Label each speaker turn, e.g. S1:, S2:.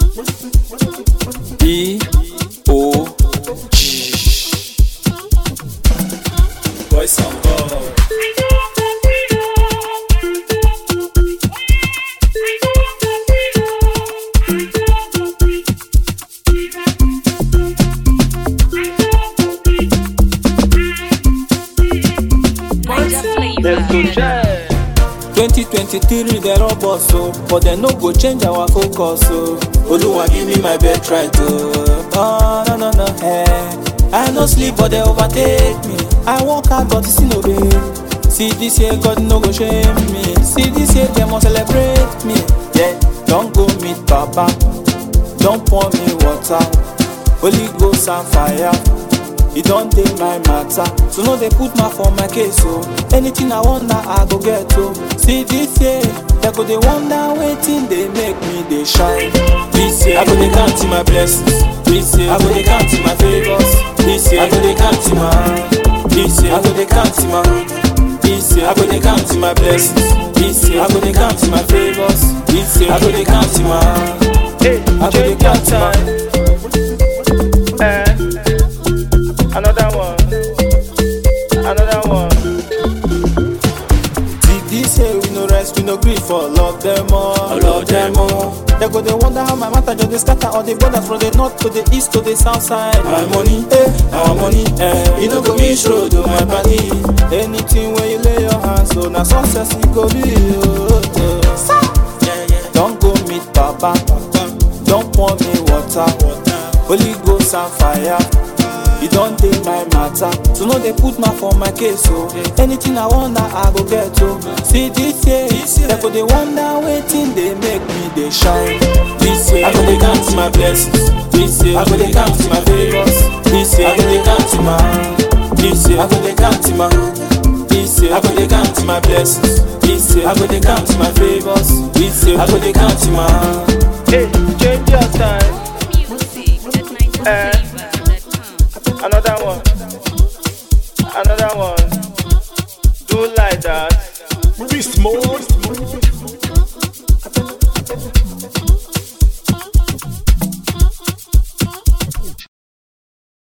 S1: B-O-G Boys and girls. 2023 they rob us so, but they no go change our focus so. Oluwa give me my bed right oh. No, hey. I no sleep but they overtake me. I work hard but it's no obey. See this year God no go shame me. See this year they must celebrate me. Yeah, don't go meet Papa, don't pour me water. Holy Ghost and fire, it don't take my matter. So no they put my for my case so. Anything I want now I go get to. See this year, they go they wonder waiting they make me they shine. This year I go they count my blessings. This year I go they count my favors. This year I go they count my. This year I go they count my. This year I go they count my blessings. This year I go they count my favors. This year I go they count my. I go they count my.
S2: Another one.
S1: See this year we no rest, we no grief for love them all. They go they wonder how my matter just they scatter all the borders from the north to the east to the south side. My money, our money, you no go miss road to my body. Anything where you lay your hands on, na success it go be. Don't go meet Papa, don't pour me water. Holy Ghost and fire, it don't take my matter. So no they put my for my case so. Anything I want now I go get to. See this year, they go they wonder waiting they make me they shine. This year I go they count my blessings. This year I go they count my favors. This year I go they count my. This year I go they count my. This year I go they count my blessings. This year I go they count my favors. This year I go they count my.
S2: Hey, change your time. Another one. Do like that.
S3: Beast mode.